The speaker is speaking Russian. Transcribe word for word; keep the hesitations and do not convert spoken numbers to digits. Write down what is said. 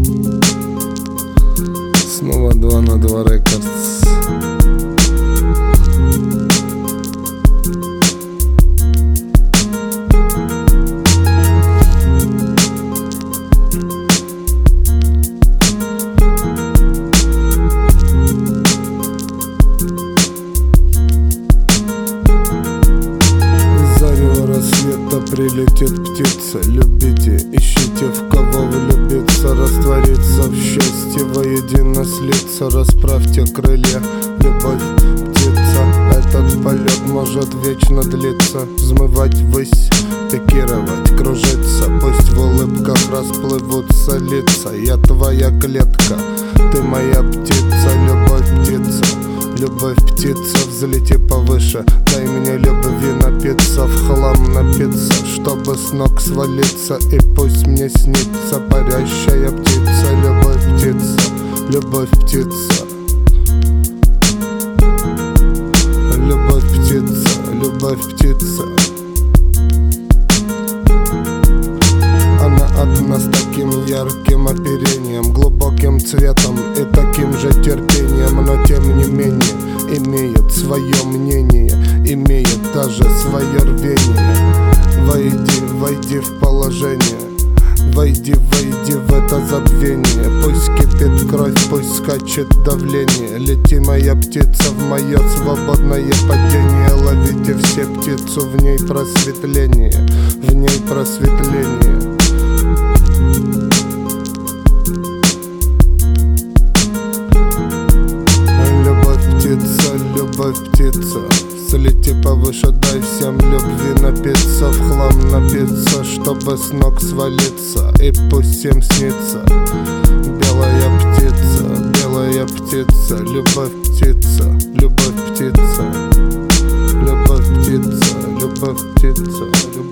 Снова два на два рекордс. Прилетит птица, любите, ищите, в кого влюбиться, раствориться в счастье, воедино слиться, расправьте крылья, любовь, птица. Этот полет может вечно длиться, взмывать ввысь, пикировать, кружиться. Пусть в улыбках расплывутся лица. Я твоя клетка, ты моя птица, любовь, птица. Любовь, птица, взлети повыше. Дай мне любви напиться, в хлам напиться, чтобы с ног свалиться. И пусть мне снится парящая птица. Любовь, птица, любовь, птица. Любовь, птица, любовь, птица. Она одна с таким ярким оперением, глубоким цветом и таким же терпением, но тем не менее имеет свое мнение, имеет даже свое рвение. Войди, войди в положение, войди, войди в это забвение. Пусть кипит кровь, пусть скачет давление. Лети, моя птица, в мое свободное падение. Ловите все птицу, в ней просветление, в ней просветление. Любовь, птица, взлети повыше, дай всем любви напиться, в хлам напиться, чтобы с ног свалиться. И пусть всем снится белая птица, белая птица. Любовь, птица, любовь, птица. Любовь, птица, любовь, птица, любовь.